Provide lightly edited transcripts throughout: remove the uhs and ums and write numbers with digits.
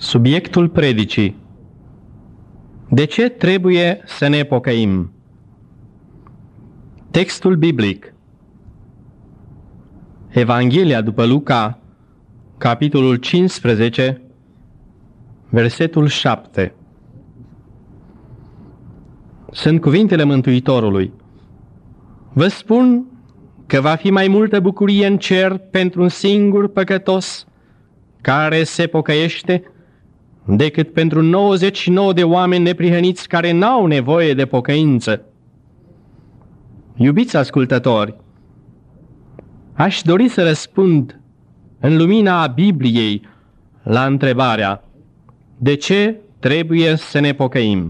Subiectul predicii. De ce trebuie să ne pocăim? Textul biblic. Evanghelia după Luca, capitolul 15, versetul 7. Sunt cuvintele Mântuitorului. Vă spun că va fi mai multă bucurie în cer pentru un singur păcătos care se pocăiește decât pentru 99 de oameni neprihăniți care n-au nevoie de pocăință. Iubiți ascultători, aș dori să răspund în lumina Bibliei la întrebarea: de ce trebuie să ne pocăim?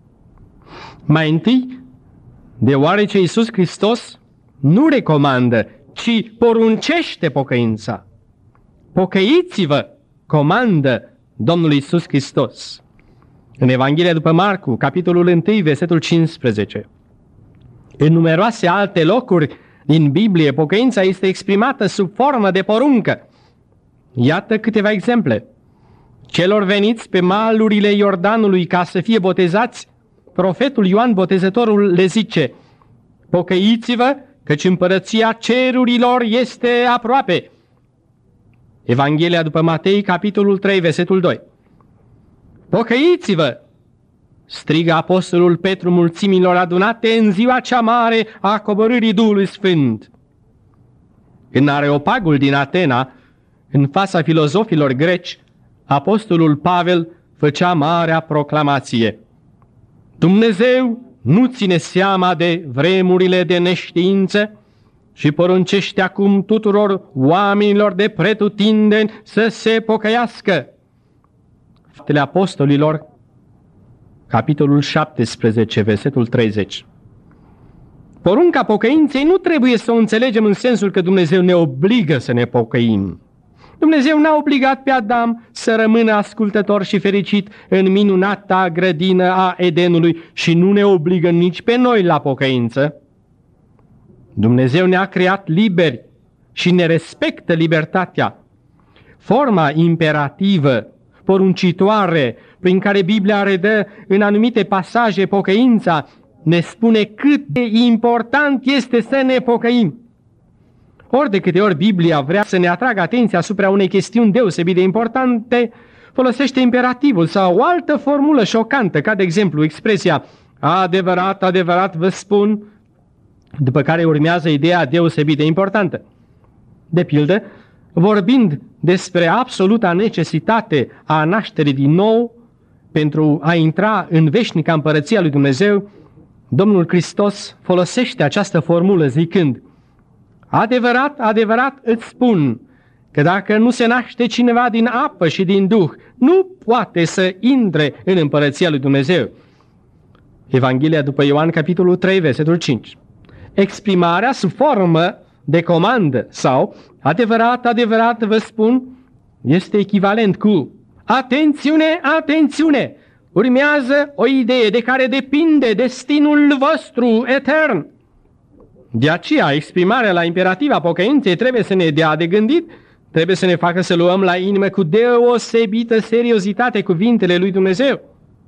Mai întâi, deoarece Iisus Hristos nu recomandă, ci poruncește pocăința. Pocăiți-vă, comandă Domnul Iisus Hristos. În Evanghelia după Marcu, capitolul 1, versetul 15. În numeroase alte locuri din Biblie, pocăința este exprimată sub formă de poruncă. Iată câteva exemple. Celor veniți pe malurile Iordanului ca să fie botezați, profetul Ioan Botezătorul le zice: pocăiți-vă, căci împărăția cerurilor este aproape. Evanghelia după Matei, capitolul 3, versetul 2. Pocăiți-vă, strigă apostolul Petru mulțimilor adunate în ziua cea mare a coborârii Duhului Sfânt. În Areopagul din Atena, în fața filozofilor greci, apostolul Pavel făcea marea proclamație: Dumnezeu nu ține seama de vremurile de neștiință și poruncește acum tuturor oamenilor de pretutindeni să se pocăiască. Faptele Apostolilor, capitolul 17, versetul 30. Porunca pocăinței nu trebuie să o înțelegem în sensul că Dumnezeu ne obligă să ne pocăim. Dumnezeu n-a obligat pe Adam să rămână ascultător și fericit în minunata grădină a Edenului și nu ne obligă nici pe noi la pocăință. Dumnezeu ne-a creat liberi și ne respectă libertatea. Forma imperativă, poruncitoare, prin care Biblia redă în anumite pasaje pocăința, ne spune cât de important este să ne pocăim. Ori de câte ori Biblia vrea să ne atragă atenția asupra unei chestiuni deosebit de importante, folosește imperativul sau o altă formulă șocantă, ca de exemplu expresia adevărat, adevărat vă spun, după care urmează ideea deosebit de importantă. De pildă, vorbind despre absoluta necesitate a nașterii din nou pentru a intra în veșnica împărăția lui Dumnezeu, Domnul Hristos folosește această formulă zicând: adevărat, adevărat îți spun că dacă nu se naște cineva din apă și din Duh, nu poate să intre în împărăția lui Dumnezeu. Evanghelia după Ioan, capitolul 3, versetul 5. Exprimarea sub formă de comandă sau adevărat, adevărat vă spun este echivalent cu atențiune, atențiune! Urmează o idee de care depinde destinul vostru etern. De aceea, exprimarea la imperativ a pocăinței trebuie să ne dea de gândit, trebuie să ne facă să luăm la inimă cu deosebită seriozitate cuvintele lui Dumnezeu.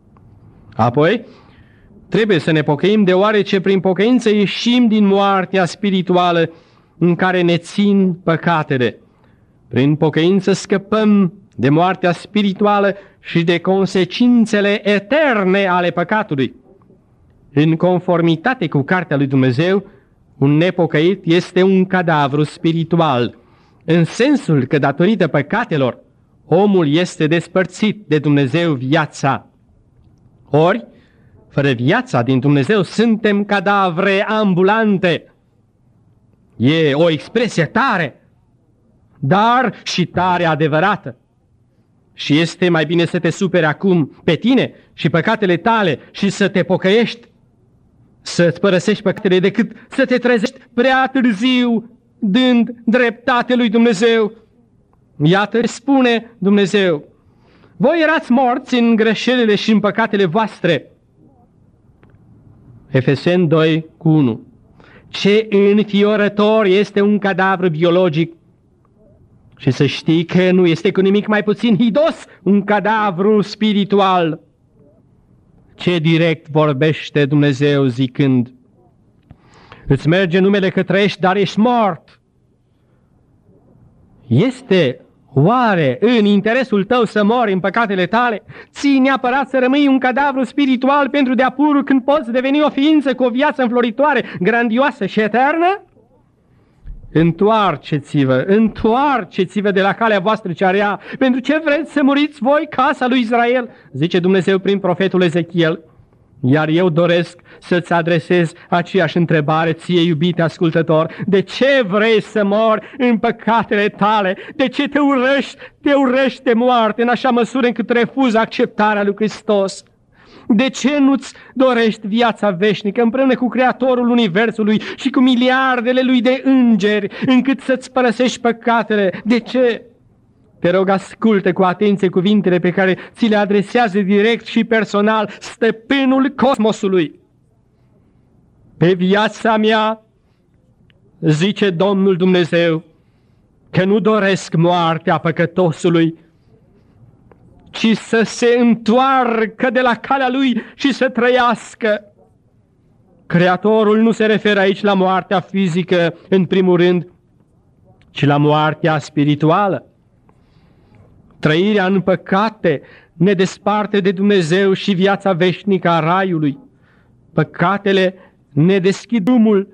Apoi, trebuie să ne pocăim deoarece prin pocăință ieșim din moartea spirituală în care ne țin păcatele. Prin pocăință scăpăm de moartea spirituală și de consecințele eterne ale păcatului. În conformitate cu cartea lui Dumnezeu, un nepocăit este un cadavru spiritual, în sensul că datorită păcatelor, omul este despărțit de Dumnezeu viața. Ori, fără viața din Dumnezeu, suntem cadavre ambulante. E o expresie tare, dar și tare adevărată. Și este mai bine să te superi acum pe tine și păcatele tale și să te pocăiești, să-ți părăsești păcatele, decât să te trezești prea târziu dând dreptate lui Dumnezeu. Iată, spune Dumnezeu: voi erați morți în greșelile și în păcatele voastre. Efeseni 2, 1. Ce înfiorător este un cadavru biologic Și să știi că nu este cu nimic mai puțin hidos un cadavru spiritual. Ce direct vorbește Dumnezeu zicând: îți merge numele că trăiești, dar ești mort. Este oare în interesul tău să mori în păcatele tale? Ții neapărat să rămâi un cadavru spiritual pentru de-a purul când poți deveni o ființă cu o viață înfloritoare, grandioasă și eternă? Întoarceți-vă de la calea voastră cea rea. Pentru ce vreți să muriți voi, casa lui Israel? Zice Dumnezeu prin profetul Ezechiel. Iar eu doresc să-ți adresez aceeași întrebare ție, iubite ascultător. De ce vrei să mori în păcatele tale? De ce te urăște moarte în așa măsură încât refuzi acceptarea lui Hristos? De ce nu-ți dorești viața veșnică împreună cu Creatorul Universului și cu miliardele lui de îngeri, încât să-ți părăsești păcatele? De ce? Te rog, ascultă cu atenție cuvintele pe care ți le adresează direct și personal stăpânul cosmosului. Pe viața mea, zice Domnul Dumnezeu, că nu doresc moartea păcătosului, ci să se întoarcă de la calea lui și să trăiască. Creatorul nu se referă aici la moartea fizică în primul rând, ci la moartea spirituală. Trăirea în păcate ne desparte de Dumnezeu și viața veșnică a raiului. Păcatele ne deschid drumul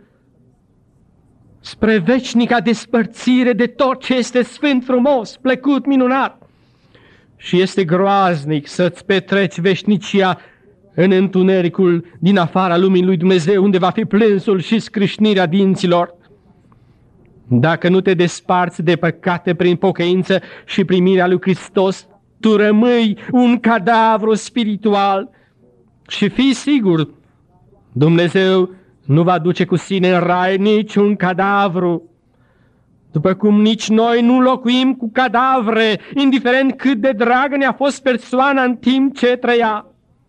spre veșnica despărțire de tot ce este sfânt, frumos, plăcut, minunat. Și este groaznic să-ți petreci veșnicia în întunericul din afara lumii lui Dumnezeu, unde va fi plânsul și scrâșnirea dinților. Dacă nu te desparți de păcate prin pocăință și primirea lui Hristos, tu rămâi un cadavru spiritual. Și fii sigur, Dumnezeu nu va duce cu sine în rai niciun cadavru, după cum nici noi nu locuim cu cadavre, indiferent cât de dragă ne-a fost persoana în timp ce trăia.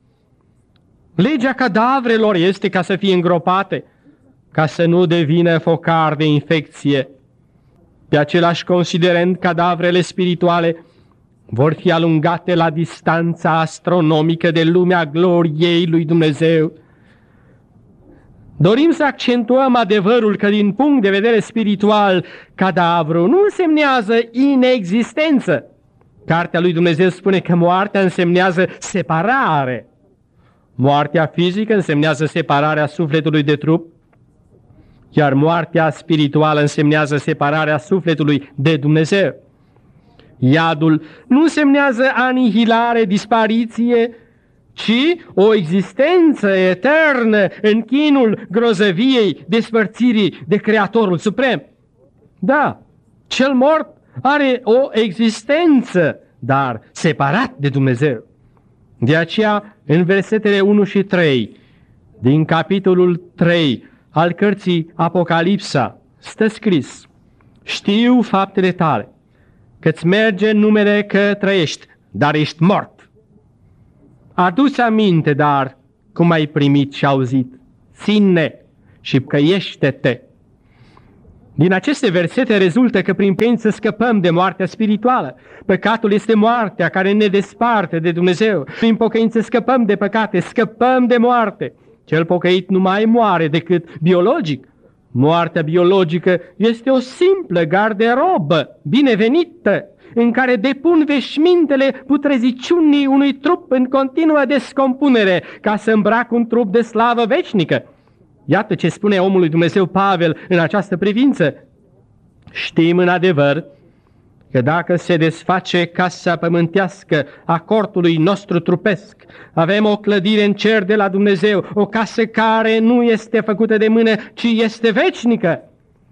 Legea cadavrelor este ca să fie îngropate, ca să nu devină focar de infecție. Pe același considerent, cadavrele spirituale vor fi alungate la distanța astronomică de lumea gloriei lui Dumnezeu. Dorim să accentuăm adevărul că din punct de vedere spiritual, cadavru nu însemnează inexistență. Cartea lui Dumnezeu spune că moartea însemnează separare. Moartea fizică însemnează separarea sufletului de trup, iar moartea spirituală însemnează separarea sufletului de Dumnezeu. Iadul nu însemnează anihilare, dispariție, ci o existență eternă în chinul grozăviei despărțirii de Creatorul Suprem. Da, cel mort are o existență, dar separat de Dumnezeu. De aceea, în versetele 1 și 3, din capitolul 3 al cărții Apocalipsa, stă scris: știu faptele tale, că-ți merge numele că trăiești, dar ești mort. Adu-ți aminte, dar, cum ai primit și auzit, ține și căiește-te. Din aceste versete rezultă că prin credință scăpăm de moartea spirituală. Păcatul este moartea care ne desparte de Dumnezeu. Prin pocăință scăpăm de păcate, scăpăm de moarte. Cel pocăit nu mai moare decât biologic. Moartea biologică este o simplă garderobă binevenită, în care depun veșmintele putreziciunii unui trup în continuă descompunere, ca să îmbrac un trup de slavă veșnică. Iată ce spune omul lui Dumnezeu Pavel în această privință. Știm în adevăr că dacă se desface casa pământească a cortului nostru trupesc, avem o clădire în cer de la Dumnezeu, o casă care nu este făcută de mână, ci este veșnică.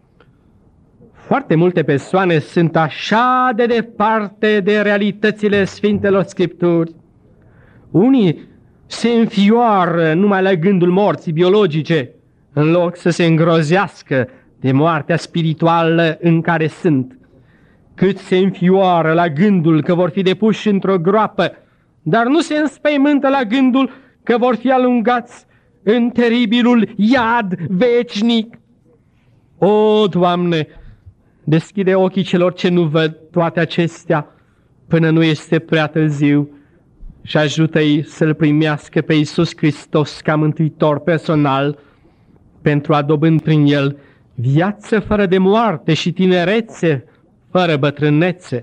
Foarte multe persoane sunt așa de departe de realitățile Sfintelor Scripturi. Unii se înfioară numai la gândul morții biologice, în loc să se îngrozească de moartea spirituală în care sunt. Cât se înfioară la gândul că vor fi depuși într-o groapă, dar nu se înspăimântă la gândul că vor fi alungați în teribilul iad veșnic. O, Doamne, deschide ochii celor ce nu văd toate acestea până nu este prea târziu și ajută-i să-L primească pe Iisus Hristos ca mântuitor personal pentru a dobândi prin El viață fără de moarte și tinerețe fără bătrânețe.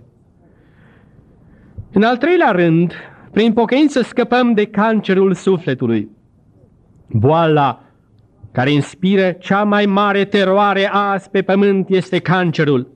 În al treilea rând, prin pocăință scăpăm de cancerul sufletului, boala care inspiră cea mai mare teroare azi pe pământ este cancerul.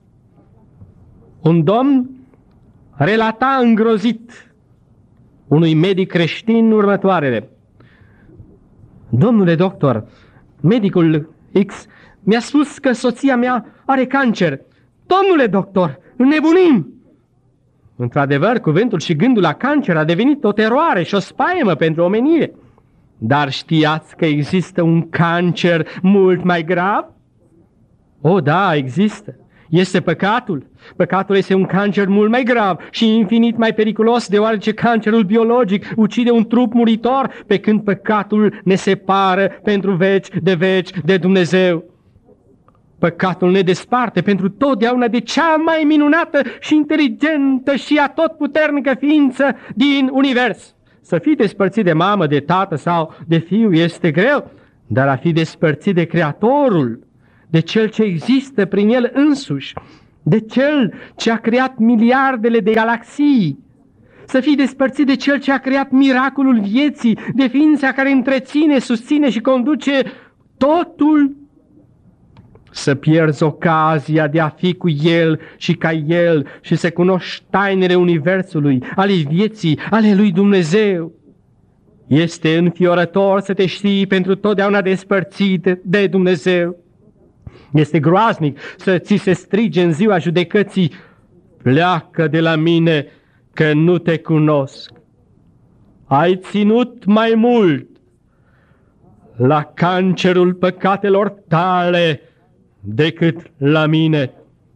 Un domn relata îngrozit unui medic creștin următoarele: domnule doctor, medicul X mi-a spus că soția mea are cancer. Domnule doctor, înnebunim! Într-adevăr, cuvântul și gândul la cancer a devenit o teroare și o spaimă pentru omenire. Dar știați că există un cancer mult mai grav? O, da, există. Este păcatul. Păcatul este un cancer mult mai grav și infinit mai periculos, deoarece cancerul biologic ucide un trup muritor, pe când păcatul ne separă pentru veci de Dumnezeu. Păcatul ne desparte pentru totdeauna de cea mai minunată și inteligentă și atotputernică ființă din univers. Să fii despărțit de mamă, de tată sau de fiu este greu, dar a fi despărțit de Creatorul, de Cel ce există prin El însuși, de Cel ce a creat miliardele de galaxii, să fii despărțit de Cel ce a creat miracolul vieții, de ființa care întreține, susține și conduce totul, să pierzi ocazia de a fi cu El și ca El și să cunoști tainele universului, ale vieții, ale lui Dumnezeu. Este înfiorător să te știi pentru totdeauna despărțit de Dumnezeu. Este groaznic să ți se strige în ziua judecății: pleacă de la mine că nu te cunosc. Ai ținut mai mult la cancerul păcatelor tale decât la mine.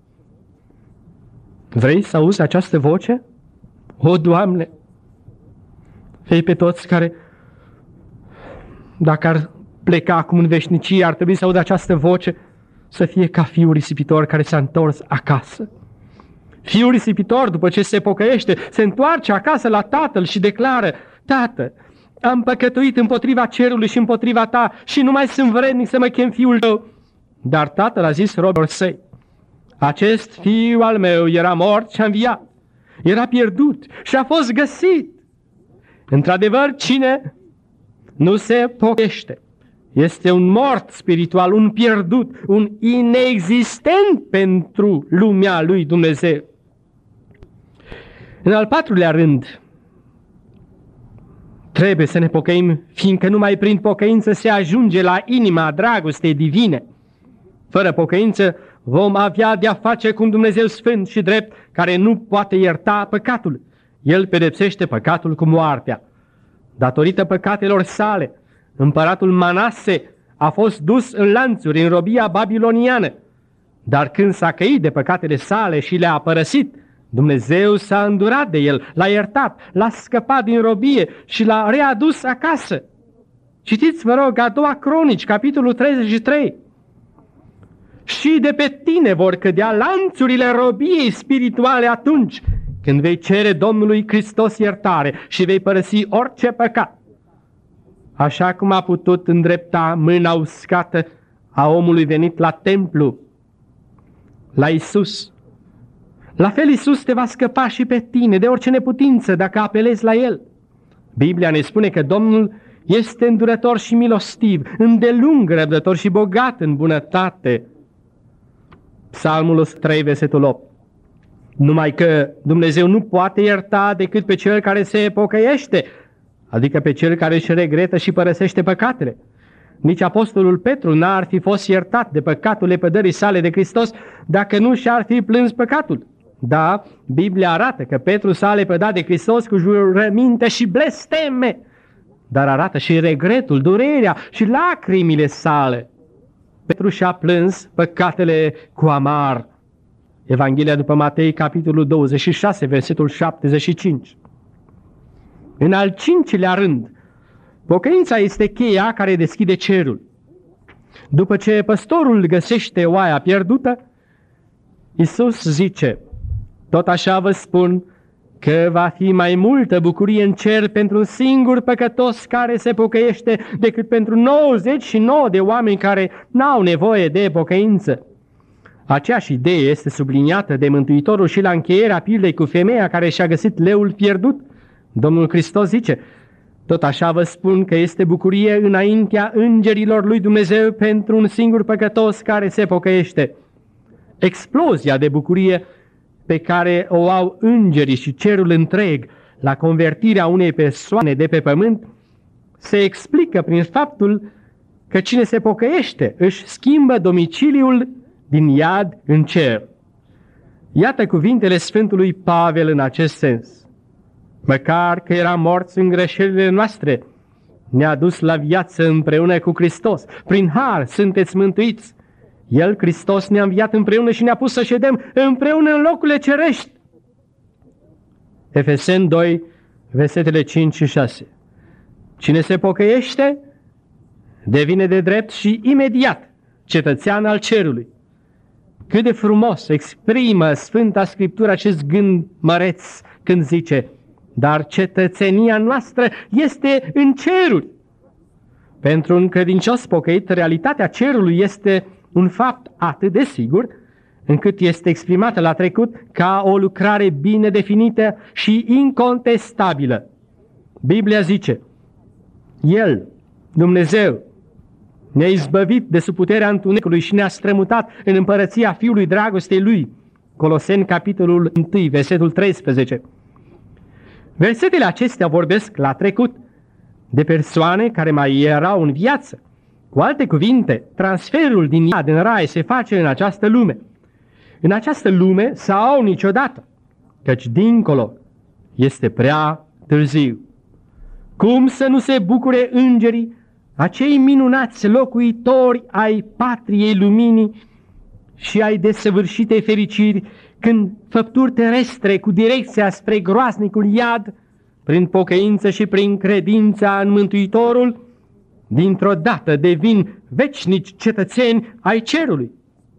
Vrei să auzi această voce? O, Doamne, fii pe toți care, dacă ar pleca acum în veșnicie, ar trebui să audă această voce, să fie ca fiul risipitor care s-a întors acasă. Fiul risipitor, după ce se pocăiește, se întoarce acasă la tatăl și declară: Tată, am păcătuit împotriva cerului și împotriva ta și nu mai sunt vrednic să mă chem fiul tău. Dar tatăl a zis robilor săi: acest fiu al meu era mort și a înviat, era pierdut și a fost găsit. Într-adevăr, cine nu se pocăiește este un mort spiritual, un pierdut, un inexistent pentru lumea lui Dumnezeu. În al patrulea rând, trebuie să ne pocăim, fiindcă numai prin pocăință se ajunge la inima dragostei divine. Fără pocăință vom avea de-a face cu un Dumnezeu sfânt și drept, care nu poate ierta păcatul. El pedepsește păcatul cu moartea. Datorită păcatelor sale, împăratul Manase a fost dus în lanțuri în robia babiloniană. Dar când s-a căit de păcatele sale și le-a părăsit, Dumnezeu s-a îndurat de el, l-a iertat, l-a scăpat din robie și l-a readus acasă. Citiți, vă rog, a doua Cronici, capitolul 33. Și de pe tine vor cădea lanțurile robiei spirituale atunci când vei cere Domnului Hristos iertare și vei părăsi orice păcat. Așa cum a putut îndrepta mâna uscată a omului venit la templu, la Isus. La fel Isus te va scăpa și pe tine de orice neputință dacă apelezi la El. Biblia ne spune că Domnul este îndurător și milostiv, îndelung răbdător și bogat în bunătate. Psalmul 103, versetul 8. Numai că Dumnezeu nu poate ierta decât pe cel care se pocăiește, adică pe cel care își regretă și părăsește păcatele. Nici apostolul Petru n-ar fi fost iertat de păcatul lepădării sale de Hristos dacă nu și-ar fi plâns păcatul. Da, Biblia arată că Petru s-a lepădat de Hristos cu jurăminte și blesteme, dar arată și regretul, durerea și lacrimile sale. Petru și-a plâns păcatele cu amar. Evanghelia după Matei, capitolul 26, versetul 75. În al cincilea rând, pocăința este cheia care deschide cerul. După ce păstorul găsește oaia pierdută, Iisus zice, tot așa vă spun că va fi mai multă bucurie în cer pentru un singur păcătos care se pocăiește decât pentru 99 de oameni care n-au nevoie de pocăință. Aceeași idee este subliniată de Mântuitorul și la încheierea pildei cu femeia care și-a găsit leul pierdut. Domnul Hristos zice, tot așa vă spun că este bucurie înaintea îngerilor lui Dumnezeu pentru un singur păcătos care se pocăiește. Explozia de bucurie pe care o au îngerii și cerul întreg la convertirea unei persoane de pe pământ se explică prin faptul că cine se pocăiește își schimbă domiciliul din iad în cer. Iată cuvintele Sfântului Pavel în acest sens. Măcar că eram morți în greșelile noastre, ne-a dus la viață împreună cu Hristos. Prin har sunteți mântuiți. El, Hristos, ne-a înviat împreună și ne-a pus să ședem împreună în locurile cerești. Efeseni 2, versetele 5 și 6. Cine se pocăiește, devine de drept și imediat cetățean al cerului. Cât de frumos exprimă Sfânta Scriptură acest gând măreț când zice, dar cetățenia noastră este în ceruri. Pentru un credincios pocăit, realitatea cerului este un fapt atât de sigur, încât este exprimată la trecut ca o lucrare bine definită și incontestabilă. Biblia zice, El, Dumnezeu, ne-a izbăvit de sub puterea întunericului și ne-a strămutat în împărăția Fiului dragostei Lui. Coloseni, capitolul 1, versetul 13. Versetele acestea vorbesc la trecut de persoane care mai erau în viață. Cu alte cuvinte, transferul din iad în rai se face în această lume. În această lume sau niciodată, căci dincolo este prea târziu. Cum să nu se bucure îngerii, acei minunați locuitori ai patriei luminii și ai desăvârșitei fericiri, când făpturi terestre cu direcția spre groaznicul iad, prin pocăință și prin credința în Mântuitorul, dintr-o dată devin vecinici cetățeni ai cerului.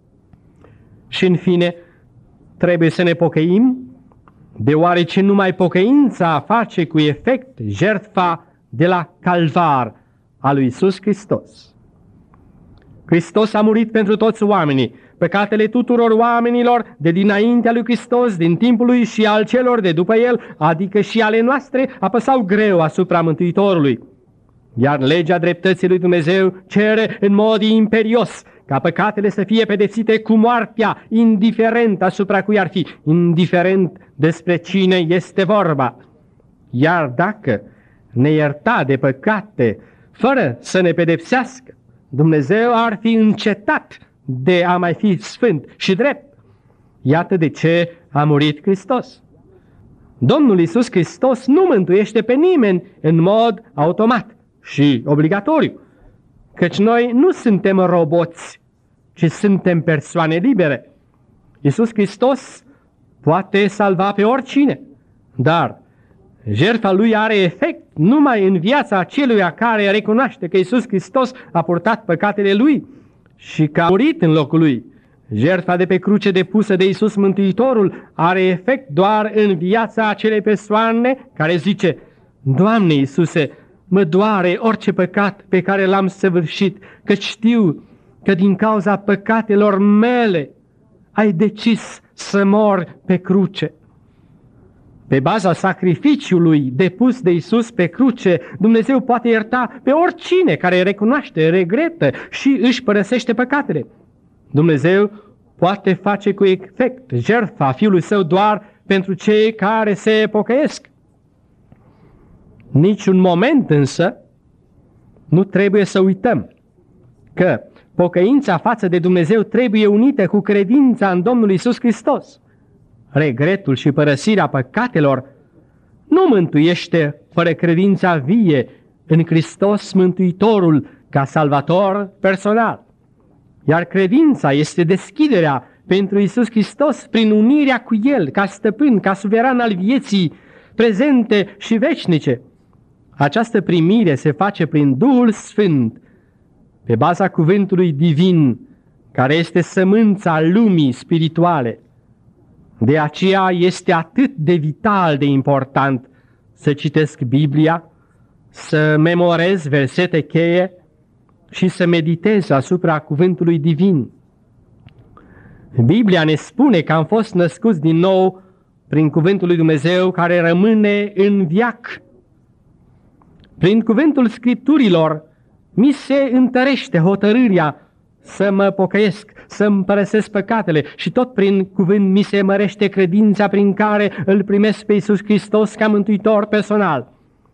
Și în fine, trebuie să ne pocăim, deoarece numai pocăința face cu efect jertfa de la Calvar a lui Iisus Hristos. Hristos a murit pentru toți oamenii. Păcatele tuturor oamenilor de dinaintea lui Hristos, din timpul lui și al celor de după el, adică și ale noastre, apăsau greu asupra Mântuitorului. Iar legea dreptății lui Dumnezeu cere în mod imperios ca păcatele să fie pedepsite cu moartea, indiferent asupra cui ar fi, indiferent despre cine este vorba. Iar dacă ne ierta de păcate fără să ne pedepsească, Dumnezeu ar fi încetat de a mai fi sfânt și drept. Iată de ce a murit Hristos. Domnul Iisus Hristos nu mântuiește pe nimeni în mod automat și obligatoriu, căci noi nu suntem roboți, ci suntem persoane libere. Iisus Hristos poate salva pe oricine, dar jertfa Lui are efect numai în viața aceluia care recunoaște că Iisus Hristos a purtat păcatele Lui și că a murit în locul Lui. Jertfa de pe cruce depusă de Iisus Mântuitorul are efect doar în viața acelei persoane care zice, Doamne Iisuse, mă doare orice păcat pe care l-am săvârșit, căci știu că din cauza păcatelor mele ai decis să mor pe cruce. Pe baza sacrificiului depus de Iisus pe cruce, Dumnezeu poate ierta pe oricine care recunoaște, regretă și își părăsește păcatele. Dumnezeu poate face cu efect jertfa Fiului Său doar pentru cei care se pocăiesc. Niciun moment însă nu trebuie să uităm că pocăința față de Dumnezeu trebuie unită cu credința în Domnul Iisus Hristos. Regretul și părăsirea păcatelor nu mântuiește fără credința vie în Hristos Mântuitorul ca salvator personal. Iar credința este deschiderea pentru Iisus Hristos prin unirea cu El ca stăpân, ca suveran al vieții prezente și veșnice. Această primire se face prin Duhul Sfânt, pe baza cuvântului divin, care este sămânța lumii spirituale. De aceea este atât de vital de important să citesc Biblia, să memorez versete cheie și să meditez asupra cuvântului divin. Biblia ne spune că am fost născuți din nou prin cuvântul lui Dumnezeu care rămâne în veac. Prin cuvântul Scripturilor mi se întărește hotărârea să mă pocăiesc, să-mi părăsesc păcatele și tot prin cuvânt mi se mărește credința prin care îl primesc pe Iisus Hristos ca mântuitor personal.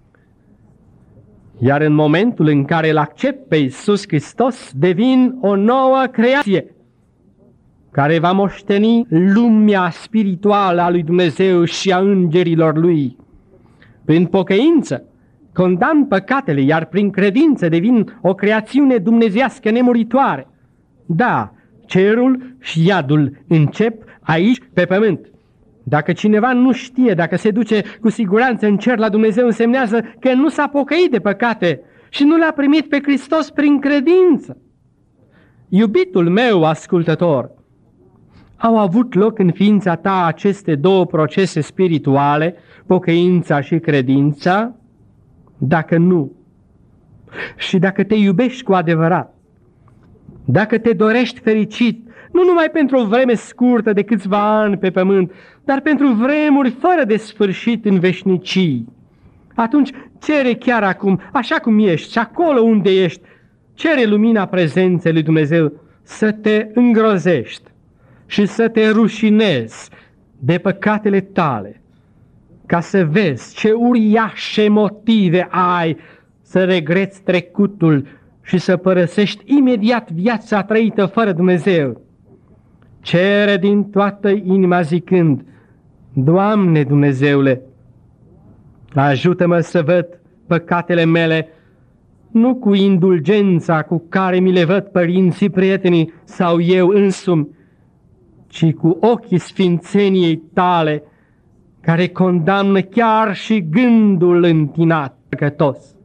Iar în momentul în care îl accept pe Iisus Hristos, devin o nouă creație care va moșteni lumea spirituală a lui Dumnezeu și a îngerilor lui. Prin pocăință condamn păcatele, iar prin credință devin o creațiune dumnezeiască nemuritoare. Da, cerul și iadul încep aici pe pământ. Dacă cineva nu știe, dacă se duce cu siguranță în cer la Dumnezeu, însemnează că nu s-a pocăit de păcate și nu l-a primit pe Hristos prin credință. Iubitul meu ascultător, au avut loc în ființa ta aceste două procese spirituale, pocăința și credința? Dacă nu, și dacă te iubești cu adevărat, dacă te dorești fericit, nu numai pentru o vreme scurtă de câțiva ani pe pământ, dar pentru vremuri fără de sfârșit în veșnicii, atunci cere chiar acum, așa cum ești și acolo unde ești, cere lumina prezenței lui Dumnezeu să te îngrozești și să te rușinezi de păcatele tale, ca să vezi ce uriașe motive ai să regreți trecutul și să părăsești imediat viața trăită fără Dumnezeu. Cere din toată inima zicând: Doamne Dumnezeule, ajută-mă să văd păcatele mele, nu cu indulgența cu care mi le văd părinții, prietenii sau eu însumi, ci cu ochii sfințeniei tale, care condamnă chiar și gândul întinat păcătos.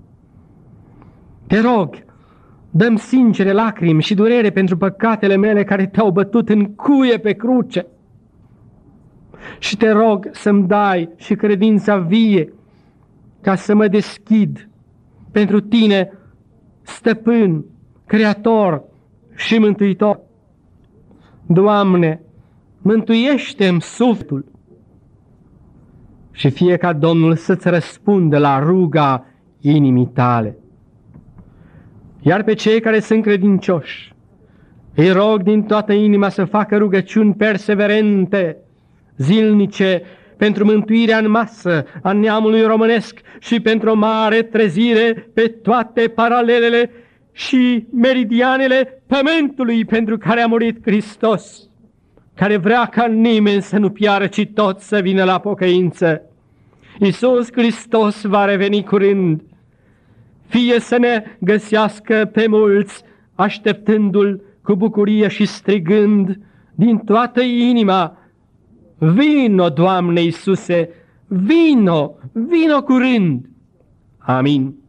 Te rog, dă-mi sincere lacrimi și durere pentru păcatele mele care te-au bătut în cuie pe cruce. Și te rog să-mi dai și credința vie, ca să mă deschid pentru tine, stăpân, creator și mântuitor. Doamne, mântuiește-mi sufletul și fie ca Domnul să-ți răspundă la ruga inimii tale. Iar pe cei care sunt credincioși, îi rog din toată inima să facă rugăciuni perseverente, zilnice, pentru mântuirea în masă a neamului românesc și pentru o mare trezire pe toate paralelele și meridianele pământului pentru care a murit Hristos, care vrea ca nimeni să nu piară, ci toți să vină la pocăință. Iisus Hristos va reveni curând, fie să ne găsească pe mulți așteptându-L cu bucurie și strigând din toată inima: Vino, Doamne Iisuse, vino, vino curând! Amin.